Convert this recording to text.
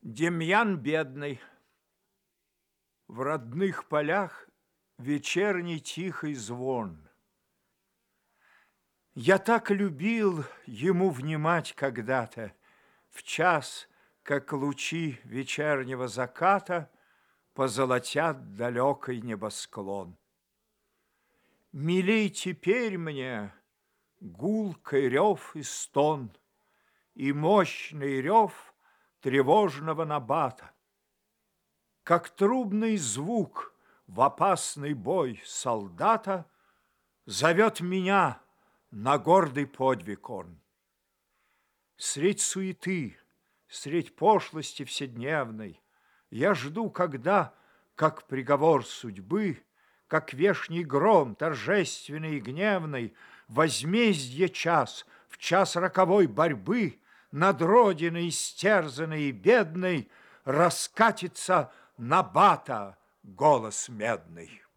Демьян бедный. В родных полях вечерний тихий звон. Я так любил ему внимать когда-то, в час, как лучи вечернего заката позолотят далекий небосклон. Милей теперь мне гулкой рев и стон, и мощный рев тревожного набата. Как трубный звук в опасный бой солдата зовет меня на гордый подвиг он. Средь суеты, средь пошлости вседневной я жду, когда, как приговор судьбы, как вешний гром торжественный и гневный, возмездье час, в час роковой борьбы над родиной истерзанной и бедной раскатится набата голос медный.